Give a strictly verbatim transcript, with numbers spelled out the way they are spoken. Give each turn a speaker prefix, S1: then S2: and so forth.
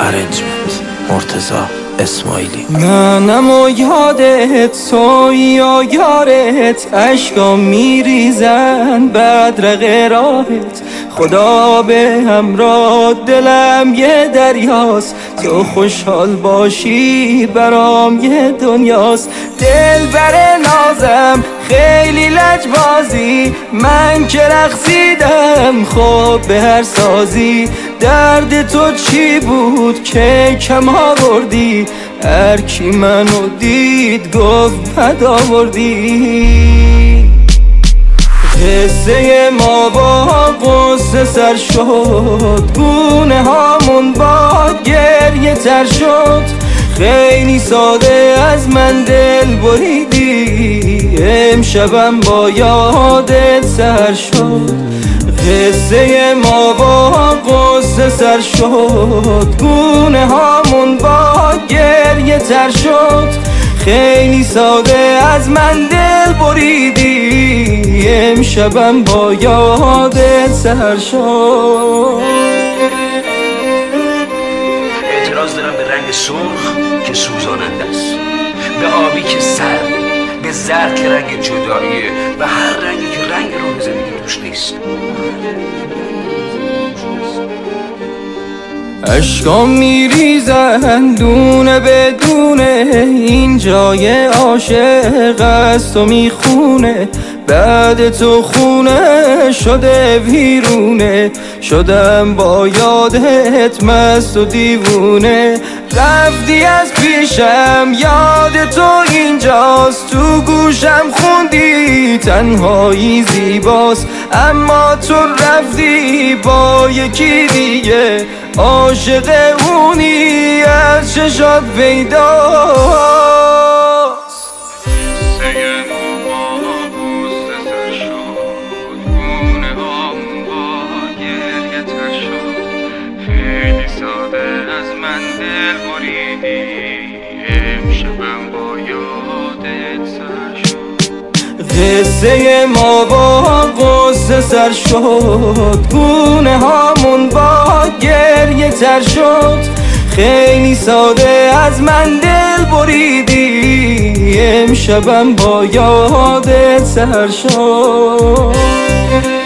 S1: ارنجمنت مرتضی اسماعیلی.
S2: منم و یادت توی یا یارت، عشقا میریزن بدرق راهت. خدا به همراه دلم یه دریاست، تو خوشحال باشی برام یه دنیاست. دل بر نازم خیلی لجبازی، من که رقصیدم خب به هر سازی. درد تو چی بود که کم آوردی؟ هر کی منو دید گفت بد آوردی. قصه ما با قصه سر شد، گونه هامون با گریه تر شد. خیلی ساده از من دل بریدی، امشبم با یادت سر شد. قصه ما با قصه سر شد، گونه هامون با گریه تر شد. خیلی ساده از من دل بریدی، امشبم با یادت سر شد.
S3: اعتراض دارم به رنگ سرخ که سوزاننده است، به آبی که سرده، به زرد که رنگ جداییه، و هر رنگی که رنگ روح زندگی توش نیست.
S2: عشقا میریزن دونه به دونه، این جای عاشق است و میخونه. بعد تو خونه شده ویرونه، شدم با یادت مست و دیوونه. رفتی از پیشم یاد تو اینجاست، تو گوشم خوندی تنهایی زیباست. اما تو رفتی با یکی دیگه، عاشق اونی از چشات پیداست. قصه ما با قصه سر شد، گونه هامون با گریه تر شد. خیلی ساده از من دل بریدی، امشبم با یادت سر شد.